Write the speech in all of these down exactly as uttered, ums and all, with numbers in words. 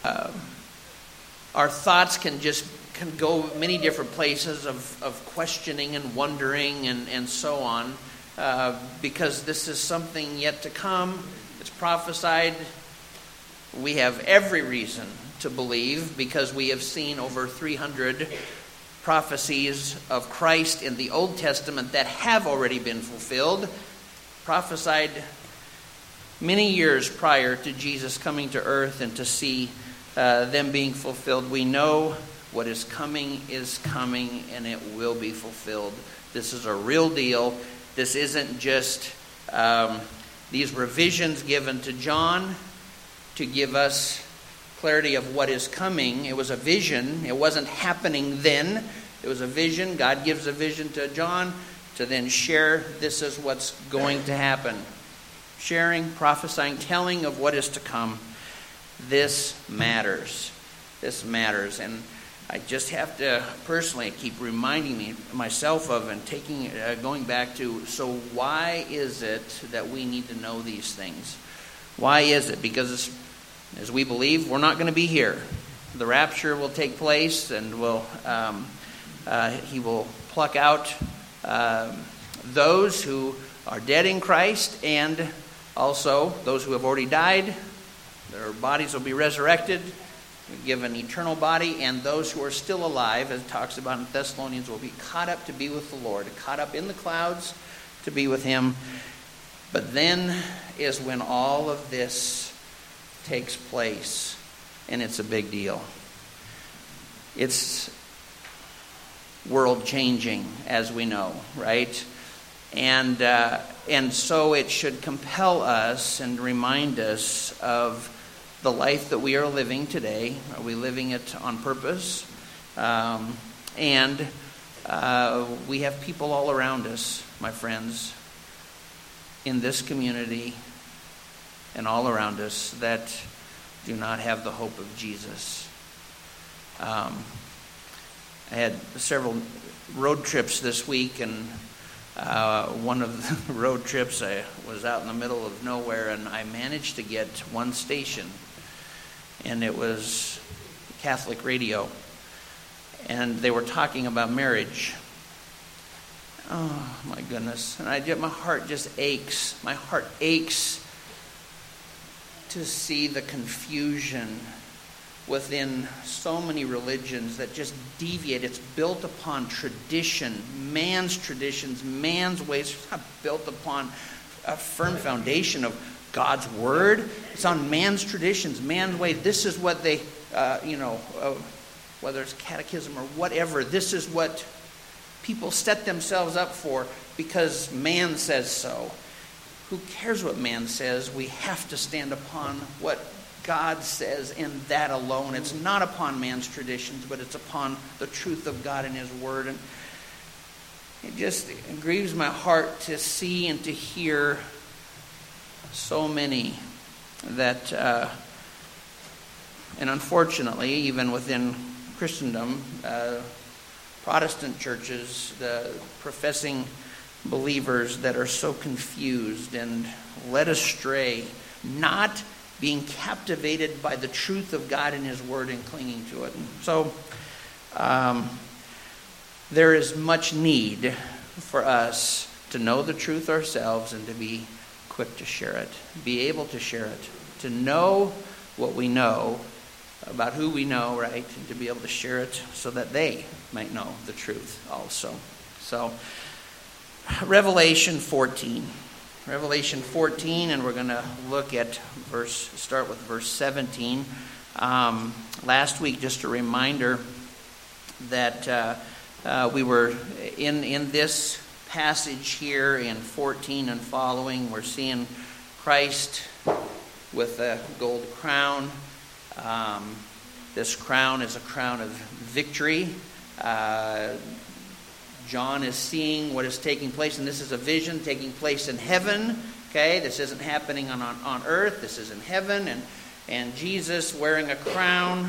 Uh, our thoughts can just can go many different places of, of questioning and wondering and, and so on, uh, because this is something yet to come. It's prophesied. We have every reason to believe, because we have seen over three hundred prophecies of Christ in the Old Testament that have already been fulfilled, prophesied many years prior to Jesus coming to earth, and to see uh, them being fulfilled. We know what is coming is coming, and it will be fulfilled. This is a real deal. This isn't just um, these revisions given to John to give us clarity of what is coming. It was a vision. It wasn't happening then. It was a vision. God gives a vision to John to then share, this is what's going to happen. Sharing, prophesying, telling of what is to come. This matters. This matters. And I just have to personally keep reminding me myself of and taking uh, going back to, so why is it that we need to know these things? Why is it? Because as we believe, we're not going to be here. The rapture will take place, and will um, uh, he will pluck out uh, those who are dead in Christ, and also those who have already died. Their bodies will be resurrected, given an eternal body, and those who are still alive, as it talks about in Thessalonians, will be caught up to be with the Lord, caught up in the clouds to be with Him. But then is when all of this takes place, and it's a big deal. It's world-changing, as we know, right? And uh, and so it should compel us and remind us of the life that we are living today. Are we living it on purpose? Um, and uh, we have people all around us, my friends, in this community and all around us that do not have the hope of Jesus. Um, I had several road trips this week, and uh, one of the road trips I was out in the middle of nowhere, and I managed to get one station, and it was Catholic radio, and they were talking about marriage. Oh my goodness! And I just, my heart just aches. My heart aches to see the confusion within so many religions that just deviate. It's built upon tradition, man's traditions, man's ways. It's not built upon a firm foundation of God's word. It's on man's traditions, man's way. This is what they, uh, you know, uh, whether it's catechism or whatever, this is what people set themselves up for because man says so. Who cares what man says? We have to stand upon what God says, and that alone. It's not upon man's traditions, but it's upon the truth of God and His Word. And it just it grieves my heart to see and to hear so many that, uh, and unfortunately, even within Christendom, uh, Protestant churches, the professing believers that are so confused and led astray, not being captivated by the truth of God and His Word and clinging to it. And so um, there is much need for us to know the truth ourselves and to be quick to share it, be able to share it, to know what we know about who we know, right, and to be able to share it so that they might know the truth also. So Revelation fourteen. Revelation fourteen, and we're going to look at verse, start with verse seventeen. Um, last week, just a reminder that uh, uh, we were in, in this passage here in fourteen and following, we're seeing Christ with a gold crown. Um, this crown is a crown of victory. Uh, John is seeing what is taking place, and this is a vision taking place in heaven. Okay, this isn't happening on, on, on earth. This is in heaven, and and Jesus wearing a crown,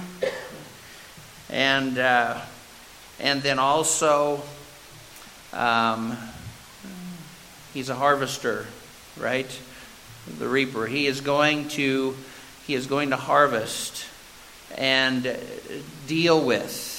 and uh, and then also um, he's a harvester, right? The reaper. He is going to he is going to harvest, and deal with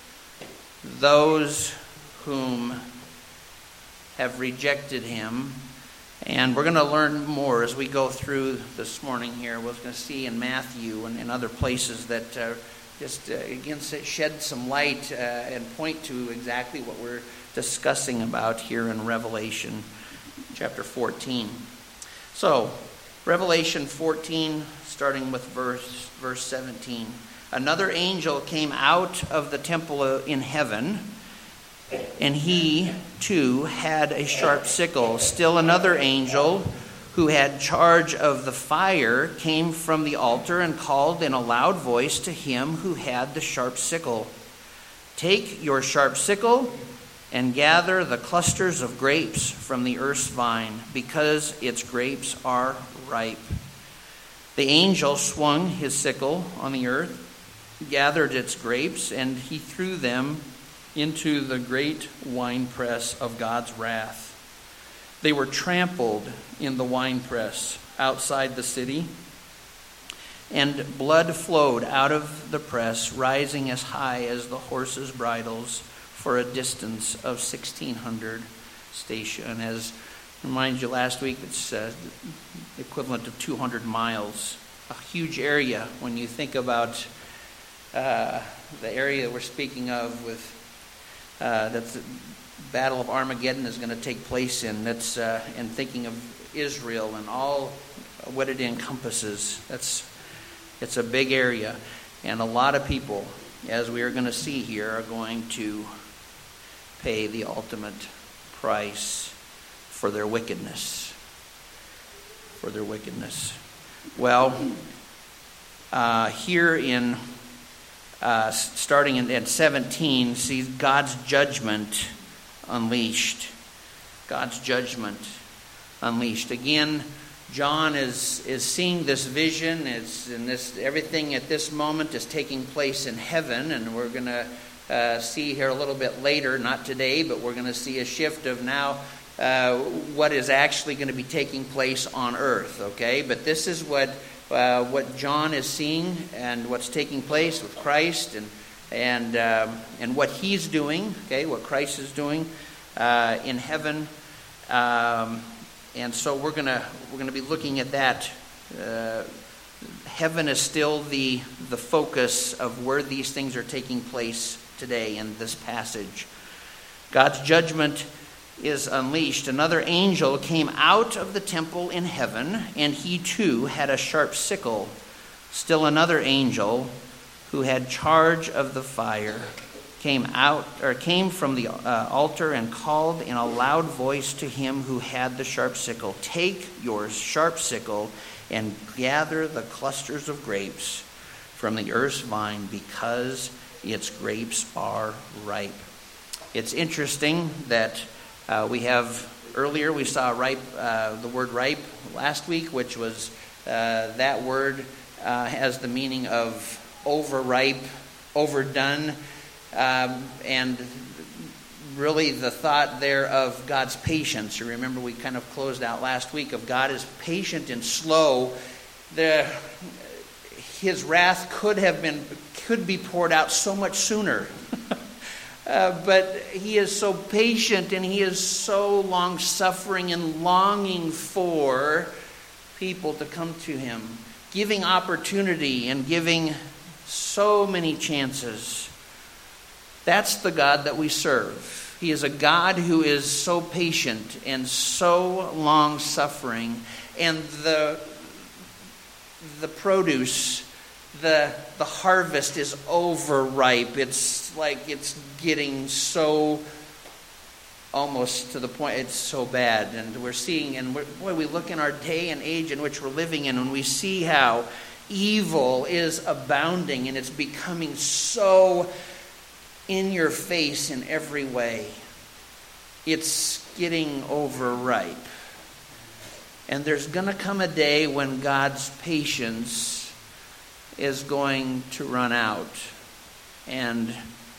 those whom have rejected him. And we're going to learn more as we go through this morning here. We're going to see in Matthew and in other places that uh, just, uh, again, shed some light uh, and point to exactly what we're discussing about here in Revelation chapter fourteen. So, Revelation fourteen, starting with verse, verse seventeen. Another angel came out of the temple in heaven, and he, too, had a sharp sickle. Still another angel, who had charge of the fire, came from the altar and called in a loud voice to him who had the sharp sickle, "Take your sharp sickle and gather the clusters of grapes from the earth's vine, because its grapes are ripe." The angel swung his sickle on the earth, gathered its grapes, and he threw them into the great winepress of God's wrath. They were trampled in the winepress outside the city, and blood flowed out of the press, rising as high as the horses' bridles for a distance of sixteen hundred stadia. And as I reminded you last week, it's uh, the equivalent of two hundred miles, a huge area when you think about uh, the area that we're speaking of with Uh, that the Battle of Armageddon is going to take place in. That's uh, and thinking of Israel and all what it encompasses. That's it's a big area, and a lot of people, as we are going to see here, are going to pay the ultimate price for their wickedness. For their wickedness. Well, uh, here in. Uh, starting in, at seventeen, see God's judgment unleashed. God's judgment unleashed. Again, John is is seeing this vision. It's in this everything at this moment is taking place in heaven, and we're going to uh, see here a little bit later, not today, but we're going to see a shift of now uh, what is actually going to be taking place on earth. Okay, but this is what. Uh, what John is seeing and what's taking place with Christ and and um, and what he's doing, okay, what Christ is doing uh, in heaven, um, and so we're gonna we're gonna be looking at that. Uh, heaven is still the the focus of where these things are taking place today in this passage. God's judgment is unleashed. Another angel came out of the temple in heaven, and he too had a sharp sickle. Still another angel, who had charge of the fire, came out or came from the uh, altar and called in a loud voice to him who had the sharp sickle, "Take your sharp sickle and gather the clusters of grapes from the earth's vine, because its grapes are ripe." It's interesting that Uh, we have, earlier we saw ripe, uh, the word ripe last week, which was, uh, that word uh, has the meaning of overripe, overdone, um, and really the thought there of God's patience. You remember we kind of closed out last week of God is patient and slow. The, his wrath could have been, could be poured out so much sooner. Uh, but he is so patient and he is so long-suffering and longing for people to come to him, giving opportunity and giving so many chances. That's the God that we serve. He is a God who is so patient and so long-suffering, and the the produce, the the harvest is overripe. It's like it's getting so almost to the point it's so bad. And we're seeing, and we're, boy, we look in our day and age in which we're living in, and we see how evil is abounding, and it's becoming so in your face in every way. It's getting overripe. And there's going to come a day when God's patience is going to run out, and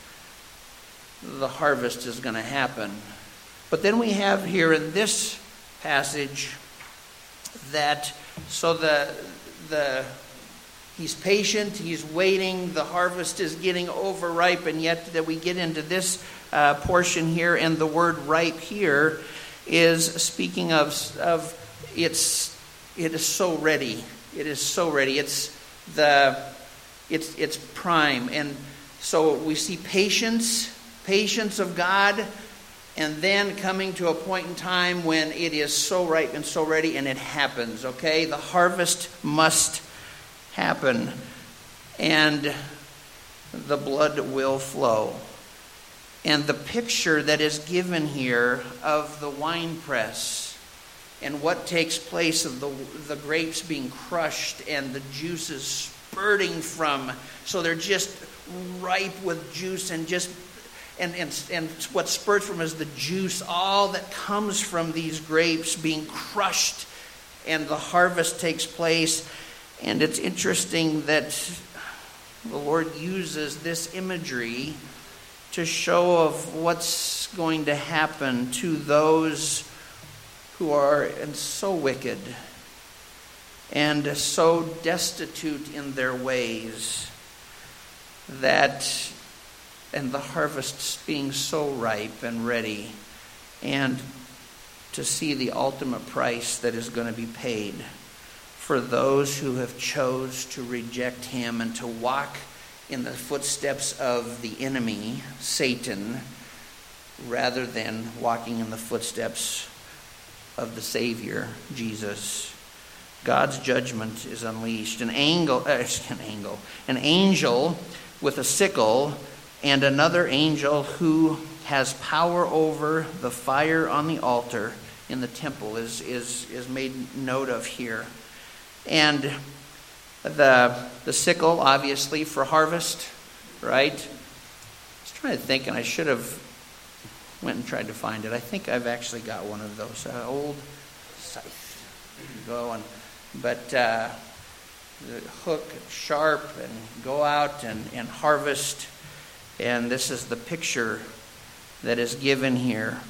the harvest is going to happen. But then we have here in this passage that, so the the He's patient, he's waiting, the harvest is getting overripe, and yet that we get into this uh, portion here, and the word ripe here is speaking of, of it's, it is so ready. It is so ready. It's the, it's, it's prime. And so we see patience, patience of God, and then coming to a point in time when it is so ripe and so ready, and it happens, okay? The harvest must happen, and the blood will flow. And the picture that is given here of the winepress and what takes place of the, the grapes being crushed and the juices spurting from, so they're just ripe with juice, and just and, and, and what spurts from is the juice, all that comes from these grapes being crushed, and the harvest takes place. And it's interesting that the Lord uses this imagery to show of what's going to happen to those who are and so wicked and so destitute in their ways, that and the harvest being so ripe and ready, and to see the ultimate price that is going to be paid for those who have chose to reject him and to walk in the footsteps of the enemy, Satan, rather than walking in the footsteps of the Savior, Jesus. God's judgment is unleashed. An angel, uh, an angel, an angel with a sickle, and another angel who has power over the fire on the altar in the temple is is is made note of here. And the the sickle, obviously, for harvest, right? I was trying to think, and I should have went and tried to find it. I think I've actually got one of those uh, old scythe. Go and, but uh, the hook, sharp, and go out and, and harvest. And this is the picture that is given here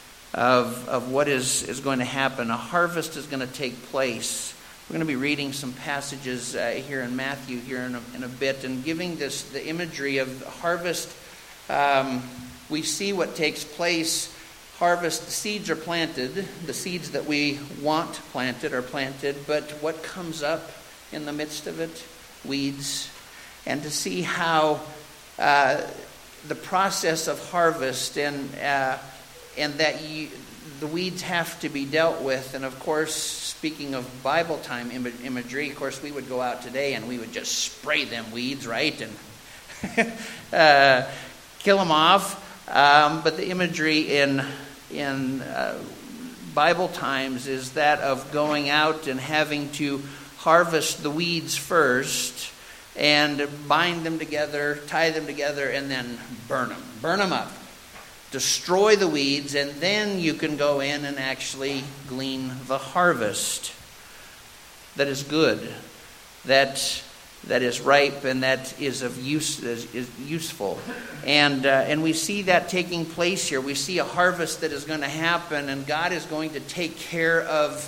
of of what is, is going to happen. A harvest is going to take place. We're going to be reading some passages uh, here in Matthew here in a, in a bit, and giving this the imagery of harvest. Um, we see what takes place. Harvest, the seeds are planted. The seeds that we want planted are planted, but what comes up in the midst of it? Weeds. And to see how uh, the process of harvest and uh, and that you, the weeds have to be dealt with. And of course, speaking of Bible time Im- imagery, of course, we would go out today and we would just spray them weeds, right, and uh, kill them off. Um, but the imagery in in uh, Bible times is that of going out and having to harvest the weeds first, and bind them together, tie them together, and then burn them. Burn them up. Destroy the weeds, and then you can go in and actually glean the harvest that is good, that that is ripe, and that is of use, is, is useful. And uh, and we see that taking place here. We see a harvest that is going to happen, and God is going to take care of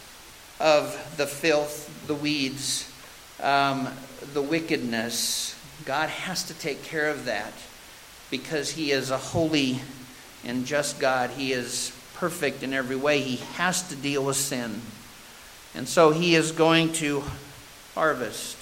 of the filth, the weeds, um, the wickedness. God has to take care of that because he is a holy and just God. He is perfect in every way. He has to deal with sin. And so he is going to harvest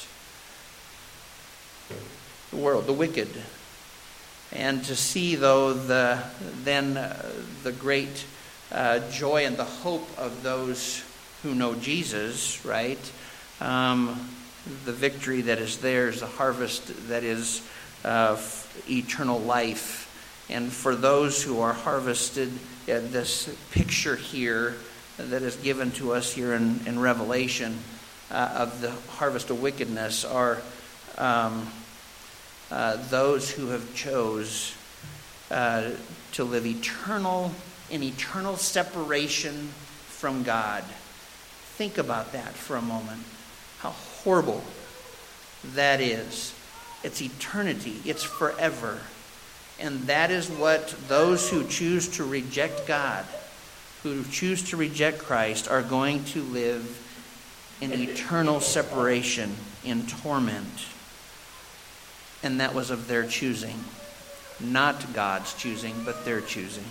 the world, the wicked. And to see, though, the then uh, the great uh, joy and the hope of those who know Jesus, right? Um, the victory that is theirs, the harvest that is uh, eternal life. And for those who are harvested, uh, this picture here that is given to us here in, in Revelation uh, of the harvest of wickedness are um, uh, those who have chose uh, to live eternal in eternal separation from God. Think about that for a moment. How horrible that is. It's eternity. It's forever. And that is what those who choose to reject God, who choose to reject Christ, are going to live in eternal separation in torment. And that was of their choosing. Not God's choosing, but their choosing.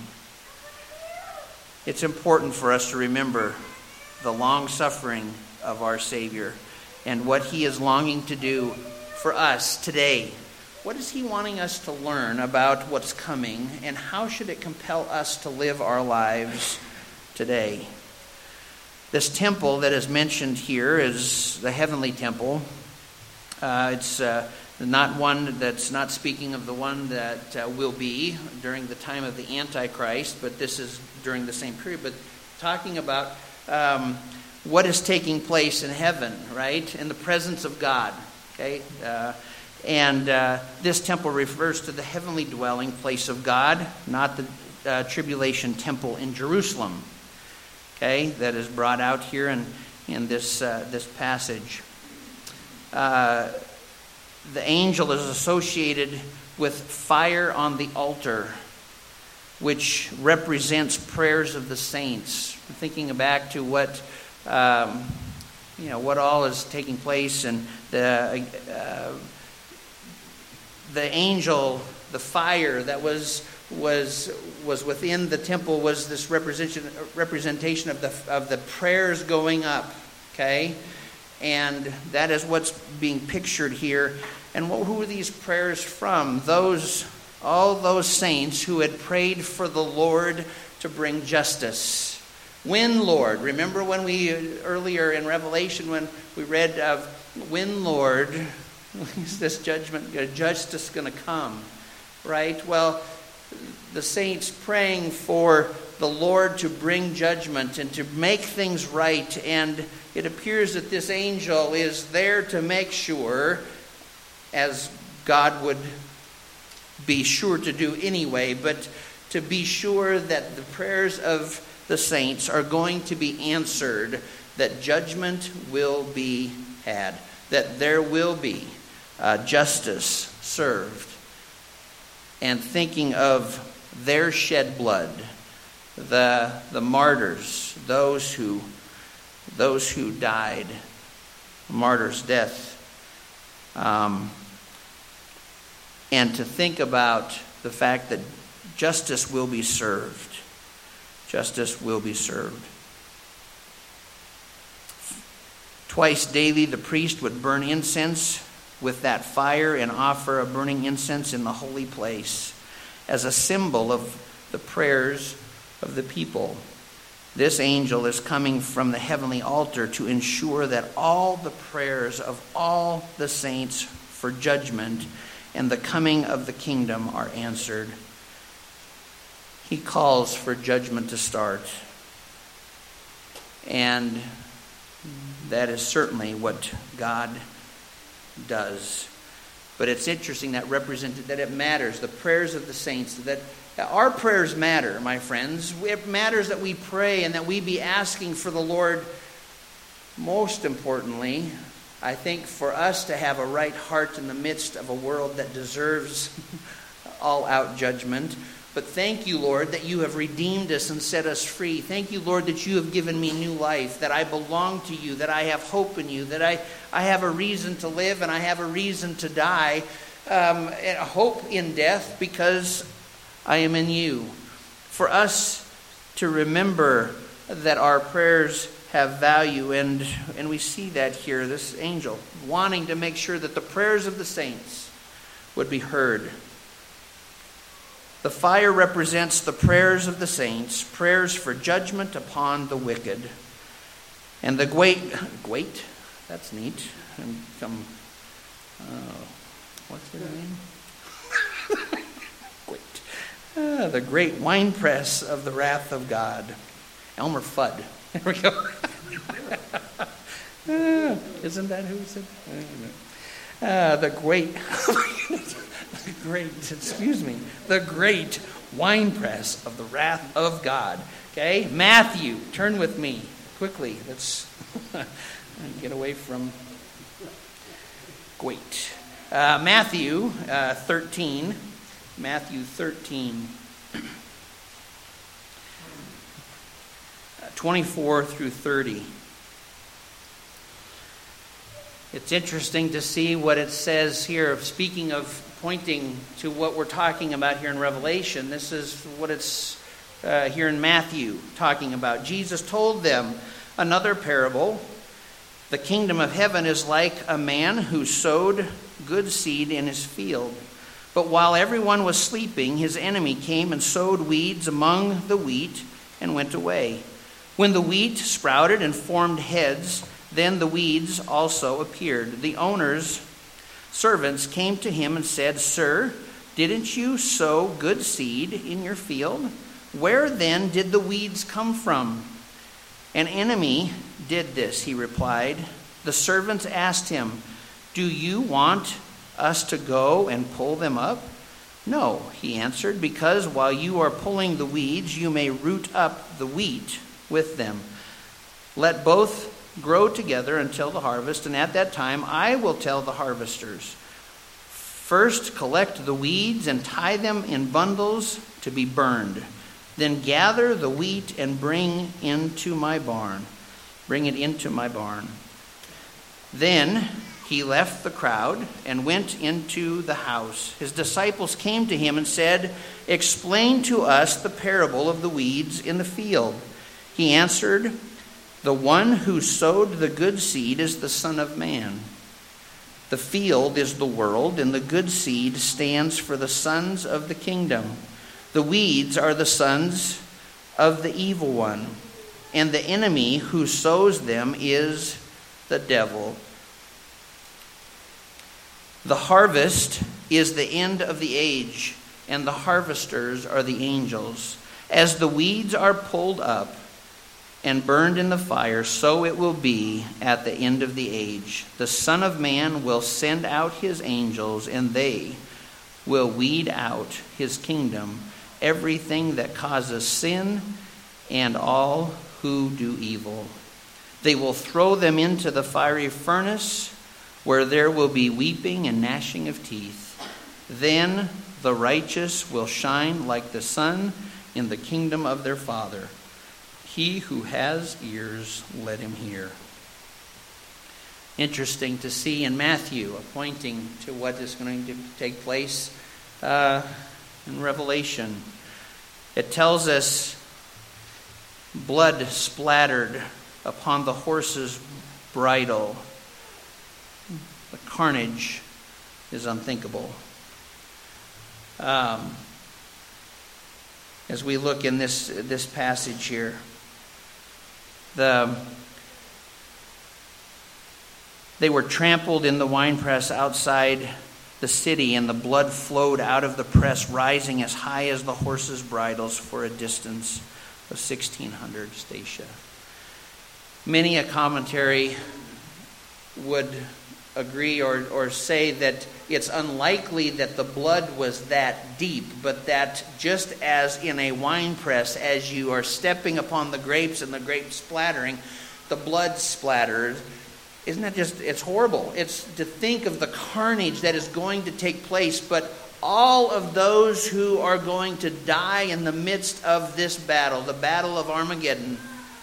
It's important for us to remember the long suffering of our Savior and what He is longing to do for us today. What is He wanting us to learn about what's coming, and how should it compel us to live our lives today? This temple that is mentioned here is the heavenly temple. Uh, it's uh, not one that's not speaking of the one that uh, will be during the time of the Antichrist, but this is during the same period. But talking about um, what is taking place in heaven, right? In the presence of God, okay? Uh, and uh, this temple refers to the heavenly dwelling place of God, not the uh, tribulation temple in Jerusalem, okay? That is brought out here in, in this, uh, this passage. Uh, the angel is associated with fire on the altar, which represents prayers of the saints. I'm thinking back to what um, you know, what all is taking place, and the uh, the angel, the fire that was was was within the temple was this representation representation of the of the prayers going up. Okay, and that is what's being pictured here. And what, who were these prayers from? Those all those saints who had prayed for the Lord to bring justice. When, Lord? Remember when we, earlier in Revelation, when we read of, when, Lord, is this judgment, justice going to come? Right? Well, the saints praying for the Lord to bring judgment and to make things right. And it appears that this angel is there to make sure, as God would be sure to do anyway, but to be sure that the prayers of the saints are going to be answered, that judgment will be had, that there will be uh, justice served. And thinking of their shed blood, the the martyrs, those who those who died, martyrs' death, um, and to think about the fact that justice will be served. Justice will be served. Twice daily the priest would burn incense with that fire and offer a burning incense in the holy place as a symbol of the prayers of the people. This angel is coming from the heavenly altar to ensure that all the prayers of all the saints for judgment and the coming of the kingdom are answered. He calls for judgment to start. And that is certainly what God does. But it's interesting that represented that it matters. The prayers of the saints, that our prayers matter, my friends. It matters that we pray and that we be asking for the Lord. Most importantly, I think for us to have a right heart in the midst of a world that deserves all-out judgment. But thank you, Lord, that you have redeemed us and set us free. Thank you, Lord, that you have given me new life, that I belong to you, that I have hope in you, that I, I have a reason to live and I have a reason to die, um, and a hope in death because I am in you. For us to remember that our prayers have value, and, and we see that here, this angel wanting to make sure that the prayers of the saints would be heard. The fire represents the prayers of the saints, prayers for judgment upon the wicked. And the great, great, that's neat. And come, uh, what's their name? Great. Uh, the great winepress of the wrath of God. Elmer Fudd. There we go. uh, isn't that who said? Uh, the great. The great, excuse me, the great winepress of the wrath of God. Okay, Matthew, turn with me quickly. Let's get away from great. Uh, Matthew uh, thirteen. Matthew thirteen. twenty-four through thirty. It's interesting to see what it says here, speaking of pointing to what we're talking about here in Revelation. This is what it's uh, here in Matthew talking about. Jesus told them another parable. The kingdom of heaven is like a man who sowed good seed in his field. But while everyone was sleeping, his enemy came and sowed weeds among the wheat and went away. When the wheat sprouted and formed heads, then the weeds also appeared. The owner's servants came to him and said, "Sir, didn't you sow good seed in your field? Where then did the weeds come from?" "An enemy did this," he replied. The servants asked him, "Do you want us to go and pull them up?" "No," he answered, "because while you are pulling the weeds, you may root up the wheat with them. Let both grow together until the harvest, and at that time I will tell the harvesters, first collect the weeds and tie them in bundles to be burned. Then gather the wheat and bring into my barn. Bring it into my barn." Then he left the crowd and went into the house. His disciples came to him and said, "Explain to us the parable of the weeds in the field." He answered, "The one who sowed the good seed is the Son of Man. The field is the world, and the good seed stands for the sons of the kingdom. The weeds are the sons of the evil one, and the enemy who sows them is the devil. The harvest is the end of the age, and the harvesters are the angels. As the weeds are pulled up and burned in the fire, so it will be at the end of the age. The Son of Man will send out his angels, and they will weed out his kingdom, everything that causes sin and all who do evil. They will throw them into the fiery furnace, where there will be weeping and gnashing of teeth. Then the righteous will shine like the sun in the kingdom of their Father. He who has ears, let him hear." Interesting to see in Matthew, pointing to what is going to take place uh, in Revelation. It tells us blood splattered upon the horse's bridle. The carnage is unthinkable. Um, as we look in this this passage here, the they were trampled in the winepress outside the city, and the blood flowed out of the press, rising as high as the horses' bridles for a distance of sixteen hundred stadia. Many a commentary would agree or, or say that it's unlikely that the blood was that deep, but that just as in a wine press, as you are stepping upon the grapes and the grapes splattering, the blood splattered. Isn't that just, it's horrible. It's to think of the carnage that is going to take place, but all of those who are going to die in the midst of this battle, the battle of Armageddon,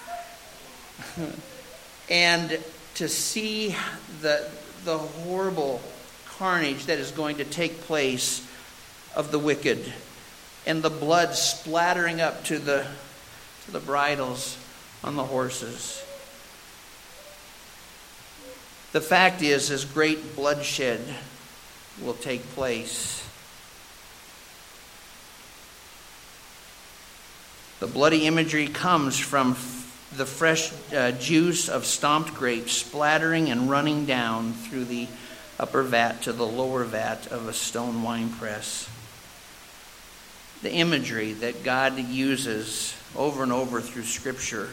and to see the the horrible carnage that is going to take place of the wicked, and the blood splattering up to the to the bridles on the horses. The fact is, is great bloodshed will take place. The bloody imagery comes from the fresh uh, juice of stomped grapes splattering and running down through the upper vat to the lower vat of a stone wine press. The imagery that God uses over and over through Scripture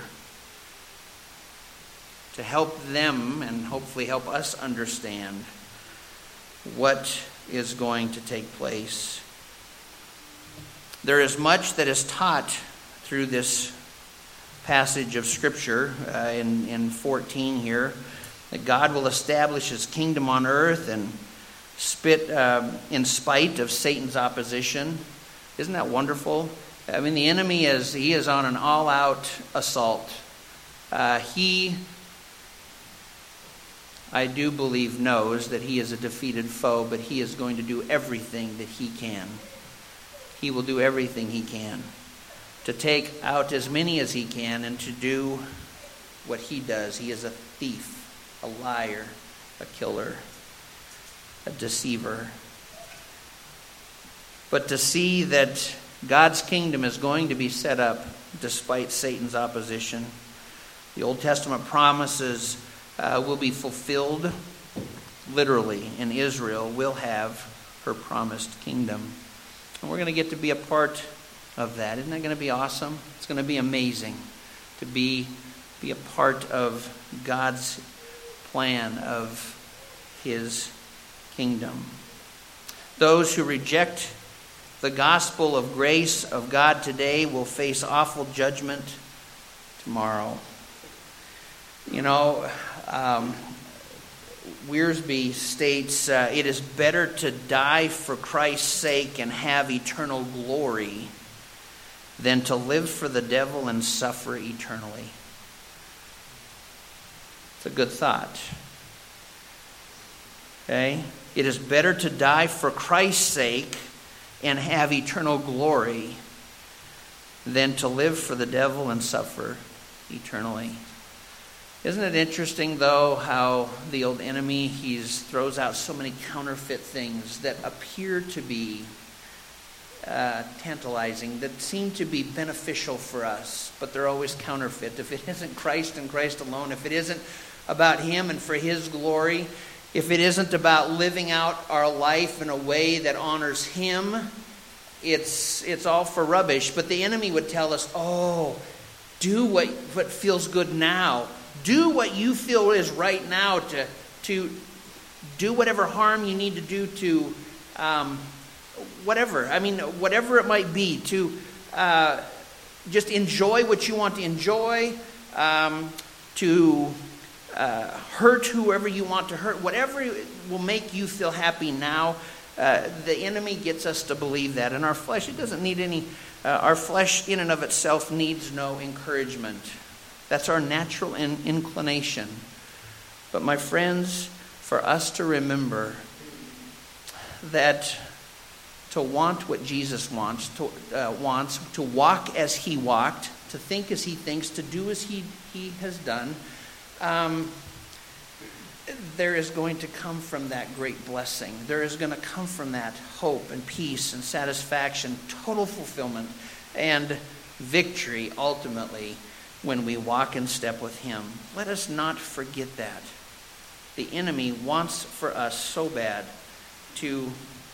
to help them and hopefully help us understand what is going to take place. There is much that is taught through this passage of Scripture uh, in, in fourteen here, that God will establish his kingdom on earth and spit uh, in spite of Satan's opposition. Isn't that wonderful? I mean, the enemy is he is on an all-out assault. Uh, he I do believe, knows that he is a defeated foe, but he is going to do everything that he can. He will do everything he can to take out as many as he can and to do what he does. He is a thief, a liar, a killer, a deceiver. But to see that God's kingdom is going to be set up despite Satan's opposition, the Old Testament promises uh, will be fulfilled literally, and Israel will have her promised kingdom. And we're going to get to be a part of that. Isn't that going to be awesome? It's going to be amazing to be, be a part of God's plan of his kingdom. Those who reject the gospel of grace of God today will face awful judgment tomorrow. You know, um, Wiersbe states, uh, it is better to die for Christ's sake and have eternal glory than to live for the devil and suffer eternally. It's a good thought. Okay? It is better to die for Christ's sake and have eternal glory than to live for the devil and suffer eternally. Isn't it interesting, though, how the old enemy, he throws out so many counterfeit things that appear to be uh, tantalizing, that seem to be beneficial for us, but they're always counterfeit. If it isn't Christ and Christ alone, if it isn't about him and for his glory, if it isn't about living out our life in a way that honors him, it's it's all for rubbish. But the enemy would tell us, oh, do what, what feels good now. Do what you feel is right now to, to do whatever harm you need to do to um, whatever. I mean, whatever it might be, to uh, just enjoy what you want to enjoy, um, to uh, hurt whoever you want to hurt, whatever will make you feel happy now. Uh, the enemy gets us to believe that. And our flesh, it doesn't need any, uh, our flesh in and of itself needs no encouragement. That's our natural in- inclination. But my friends, for us to remember that to want what Jesus wants, to uh, wants, to walk as he walked, to think as he thinks, to do as he, he has done, um, there is going to come from that great blessing. There is going to come from that hope and peace and satisfaction, total fulfillment and victory ultimately when we walk in step with him. Let us not forget that. The enemy wants for us so bad to,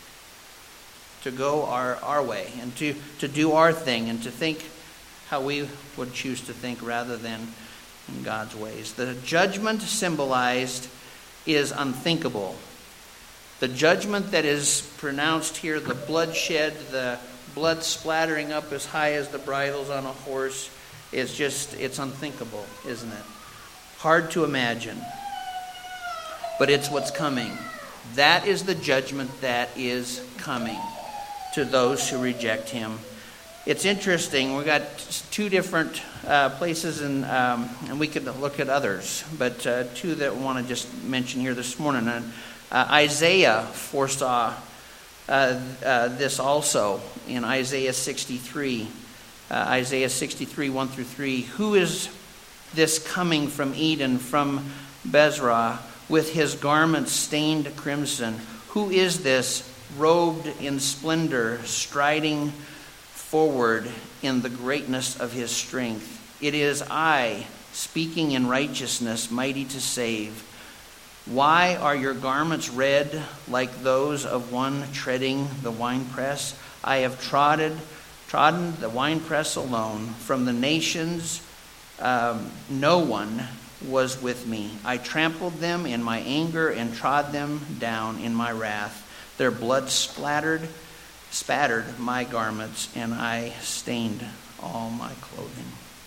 to go our, our way and to, to do our thing and to think how we would choose to think rather than in God's ways. The judgment symbolized is unthinkable. The judgment that is pronounced here, the bloodshed, the blood splattering up as high as the bridles on a horse, is just, it's unthinkable, isn't it? Hard to imagine. But it's what's coming. That is the judgment that is coming to those who reject him. It's interesting. We've got two different uh, places, in, um, and we could look at others, but uh, two that I want to just mention here this morning. And uh, Isaiah foresaw uh, uh, this also in Isaiah sixty-three. Uh, Isaiah sixty-three, one through three. Who is this coming from Eden, from Bezrah, with his garments stained crimson? Who is this robed in splendor, striding forward in the greatness of his strength? It is I, speaking in righteousness, mighty to save. Why are your garments red like those of one treading the winepress? I have trodden, trodden the winepress alone. From the nations, um, no one was with me. I trampled them in my anger and trod them down in my wrath. Their blood splattered, spattered my garments, and I stained all my clothing.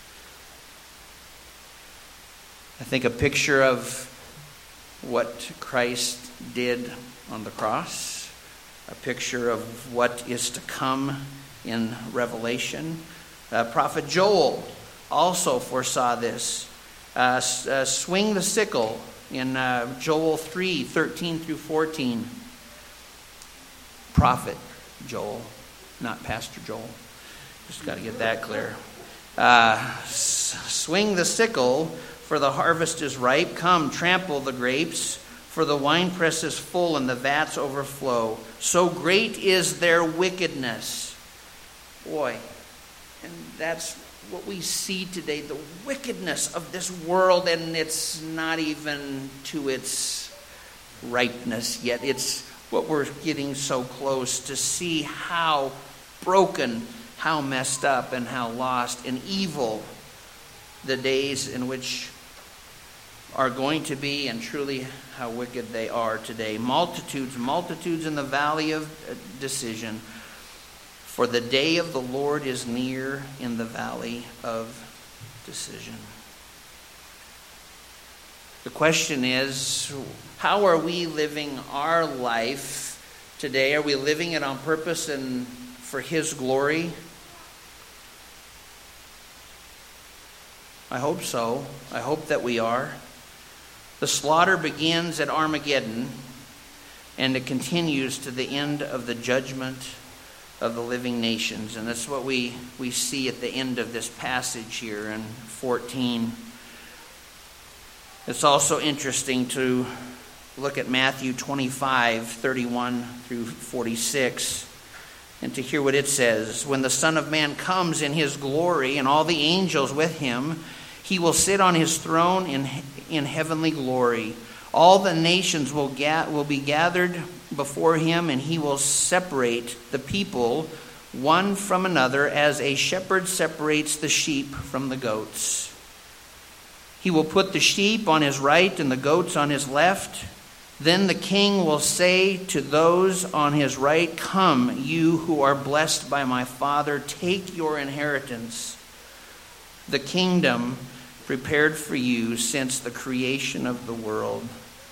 I think a picture of what Christ did on the cross, a picture of what is to come in Revelation. Uh, Prophet Joel also foresaw this. Uh, uh, swing the sickle, in uh, Joel three, thirteen through fourteen. Prophet Joel, not Pastor Joel. Just got to get that clear. Uh, swing the sickle, for the harvest is ripe. Come, trample the grapes, for the winepress is full and the vats overflow. So great is their wickedness. Boy, and that's what we see today, the wickedness of this world, and it's not even to its ripeness yet. It's what we're getting so close to see how broken, how messed up, and how lost and evil the days in which are going to be, and truly how wicked they are today. Multitudes, multitudes in the valley of decision. For the day of the Lord is near in the valley of decision. The question is, how are we living our life today? Are we living it on purpose and for His glory? I hope so. I hope that we are. The slaughter begins at Armageddon, and it continues to the end of the judgment of the living nations. And that's what we, we see at the end of this passage here in fourteen. It's also interesting to look at Matthew twenty-five, thirty-one through forty-six, and to hear what it says. When the Son of Man comes in His glory and all the angels with Him, He will sit on His throne in, in heavenly glory. All the nations will, ga- will be gathered before Him, and He will separate the people one from another as a shepherd separates the sheep from the goats. He will put the sheep on His right and the goats on His left. Then the King will say to those on His right, "Come, you who are blessed by my Father, take your inheritance, the kingdom prepared for you since the creation of the world.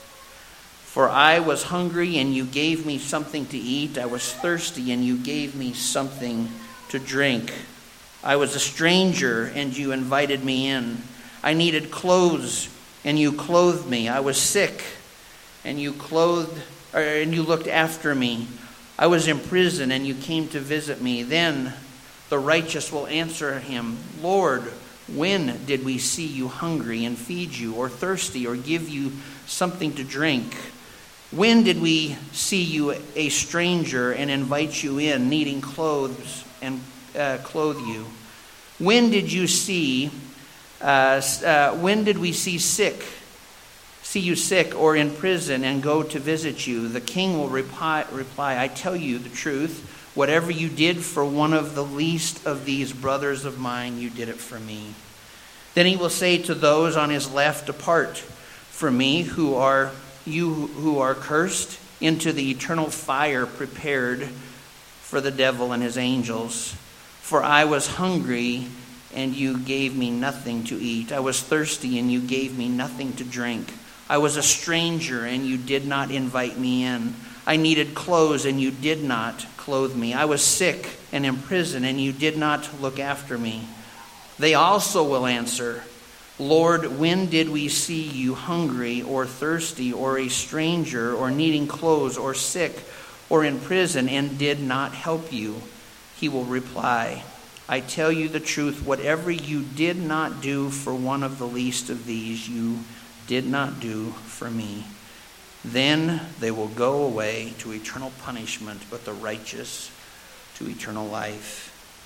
For I was hungry, and you gave me something to eat. I was thirsty, and you gave me something to drink. I was a stranger, and you invited me in. I needed clothes, and you clothed me. I was sick, and you clothed, or, and you looked after me. I was in prison, and you came to visit me." Then the righteous will answer Him, "Lord, when did we see you hungry and feed you, or thirsty, or give you something to drink? When did we see you a stranger and invite you in, needing clothes and uh, clothe you? When did you see? Uh, uh, when did we see sick, see you sick, or in prison, and go to visit you?" The King will reply, reply, "I tell you the truth. Whatever you did for one of the least of these brothers of mine, you did it for me." Then He will say to those on His left, "Depart from me, who are you who are cursed, into the eternal fire prepared for the devil and his angels. For I was hungry, and you gave me nothing to eat. I was thirsty, and you gave me nothing to drink. I was a stranger, and you did not invite me in. I needed clothes, and you did not clothe me. I was sick and in prison, and you did not look after me." They also will answer, "Lord, when did we see you hungry or thirsty or a stranger or needing clothes or sick or in prison and did not help you?" He will reply, "I tell you the truth, whatever you did not do for one of the least of these, you did not do for me." Then they will go away to eternal punishment, but the righteous to eternal life.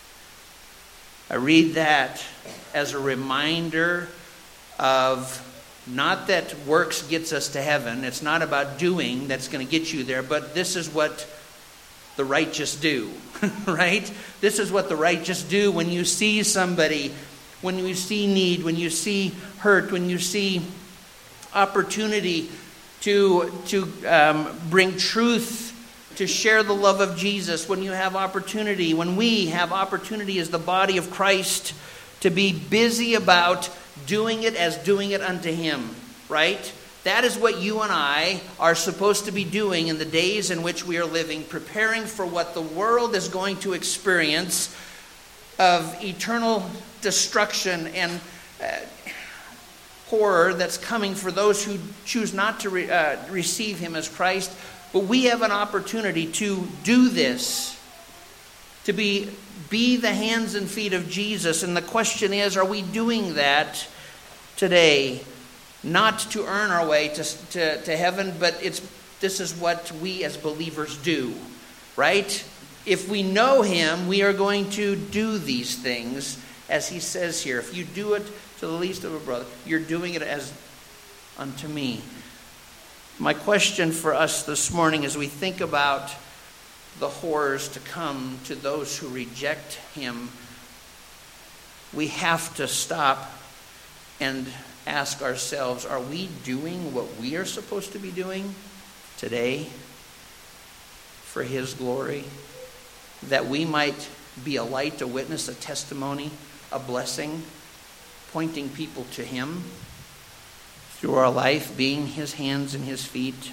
I read that as a reminder of not that works gets us to heaven. It's not about doing that's going to get you there, but this is what the righteous do, right? This is what the righteous do when you see somebody, when you see need, when you see hurt, when you see opportunity to, to um, bring truth, to share the love of Jesus, when you have opportunity, when we have opportunity as the body of Christ to be busy about doing it as doing it unto Him, right? That is what you and I are supposed to be doing in the days in which we are living, preparing for what the world is going to experience of eternal destruction and uh, horror that's coming for those who choose not to re, uh, receive him as Christ. But we have an opportunity to do this, to be, be the hands and feet of Jesus. And the question is, are we doing that today? Not to earn our way to, to, to heaven, but it's this is what we as believers do, right? If we know him, we are going to do these things, as he says here. If you do it to the least of a brother, you're doing it as unto me. My question for us this morning as we think about the horrors to come to those who reject him, we have to stop and ask ourselves, are we doing what we are supposed to be doing today for his glory? That we might be a light, a witness, a testimony, a blessing, pointing people to him through our life, being his hands and his feet.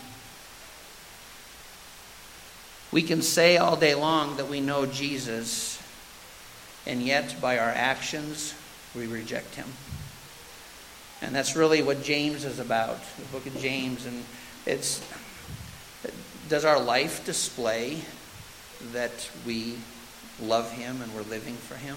We can say all day long that we know Jesus, and yet by our actions we reject him. And that's really what James is about, the book of James. And it's, does our life display that we love him and we're living for him?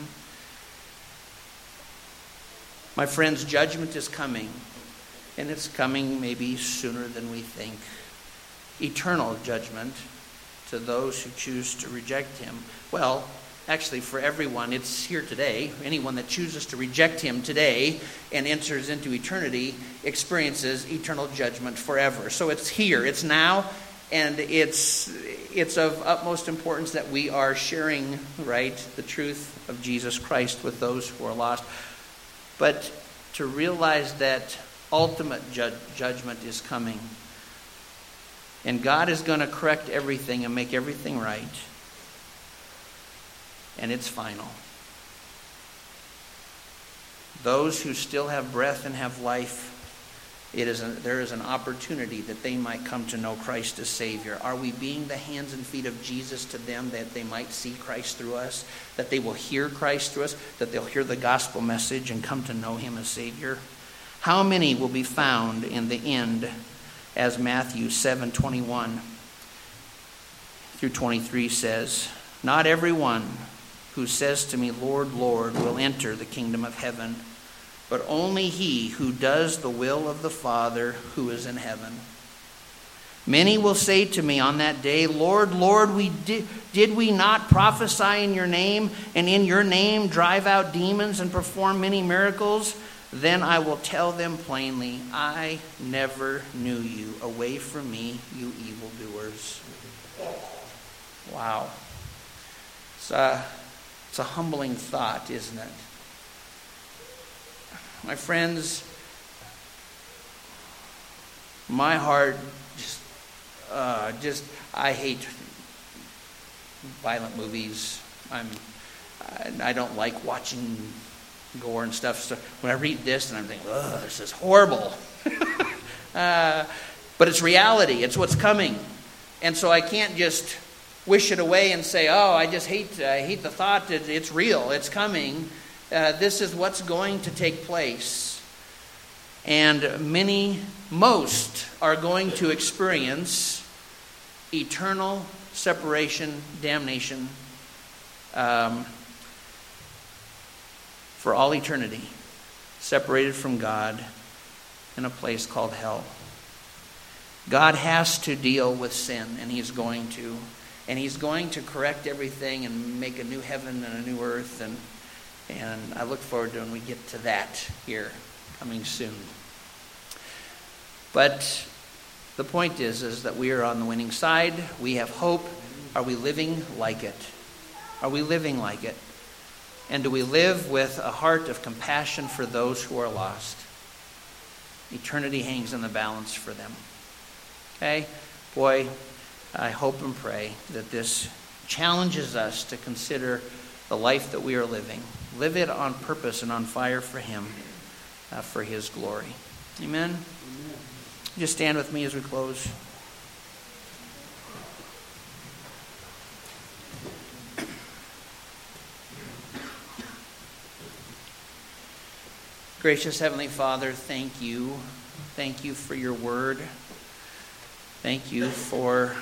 My friends, judgment is coming. And it's coming maybe sooner than we think. Eternal judgment to those who choose to reject him. Well, actually for everyone, it's here today. Anyone that chooses to reject him today and enters into eternity experiences eternal judgment forever. So it's here, it's now, and it's it's of utmost importance that we are sharing, right, the truth of Jesus Christ with those who are lost. But to realize that ultimate ju- judgment is coming. And God is going to correct everything and make everything right. And it's final. Those who still have breath and have life, it is a, there is an opportunity that they might come to know Christ as Savior. Are we being the hands and feet of Jesus to them, that they might see Christ through us, that they will hear Christ through us, that they'll hear the gospel message and come to know him as Savior? How many will be found in the end, as Matthew seven twenty-one through twenty-three says? Not everyone who says to me, Lord, Lord, will enter the kingdom of heaven, but only he who does the will of the Father who is in heaven. Many will say to me on that day, Lord, Lord, we did, did we not prophesy in your name, and in your name drive out demons and perform many miracles? Then I will tell them plainly, I never knew you. Away from me, you evildoers. Wow. It's a, it's a humbling thought, isn't it? My friends, my heart just, uh, just, I hate violent movies. I'm, I, I don't like watching gore and stuff. So when I read this, and I'm thinking, oh, this is horrible. uh, but it's reality. It's what's coming. And so I can't just wish it away and say, oh, I just hate I hate the thought that it's real. It's coming. Uh, this is what's going to take place. And many, most, are going to experience eternal separation, damnation, um, for all eternity, separated from God in a place called hell. God has to deal with sin, and he's going to. And he's going to correct everything and make a new heaven and a new earth. And, and I look forward to when we get to that here, coming soon. But the point is, is that we are on the winning side. We have hope. Are we living like it? Are we living like it? And do we live with a heart of compassion for those who are lost? Eternity hangs in the balance for them. Okay? Boy, I hope and pray that this challenges us to consider the life that we are living. Live it on purpose and on fire for him, uh, for his glory. Amen? Amen. Just stand with me as we close. Gracious Heavenly Father, thank you. Thank you for your word. Thank you for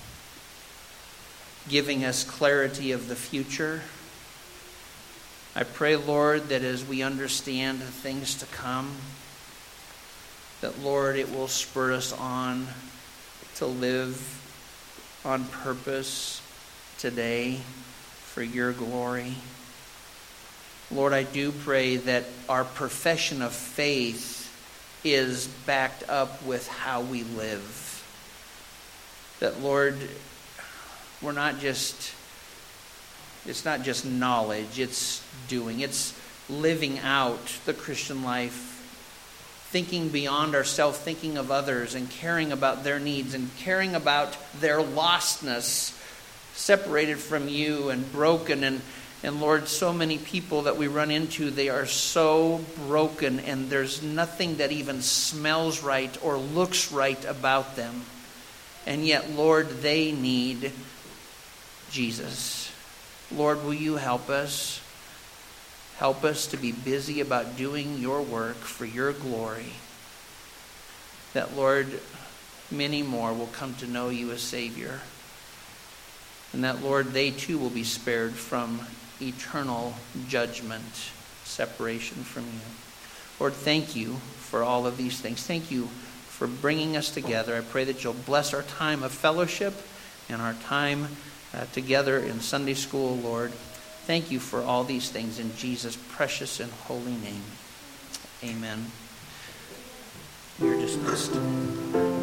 giving us clarity of the future. I pray, Lord, that as we understand the things to come, that, Lord, it will spur us on to live on purpose today for your glory. Lord, I do pray that our profession of faith is backed up with how we live. That, Lord, we're not just, it's not just knowledge, it's doing. It's living out the Christian life, thinking beyond ourselves, thinking of others and caring about their needs and caring about their lostness, separated from you and broken. And, and Lord, so many people that we run into, they are so broken and there's nothing that even smells right or looks right about them. And yet, Lord, they need Jesus. Lord, will you help us? Help us to be busy about doing your work for your glory. That, Lord, many more will come to know you as Savior. And that, Lord, they too will be spared from eternal judgment, separation from you. Lord, thank you for all of these things. Thank you for bringing us together. I pray that you'll bless our time of fellowship and our time uh, together in Sunday school, Lord. Thank you for all these things in Jesus' precious and holy name. Amen. You're dismissed.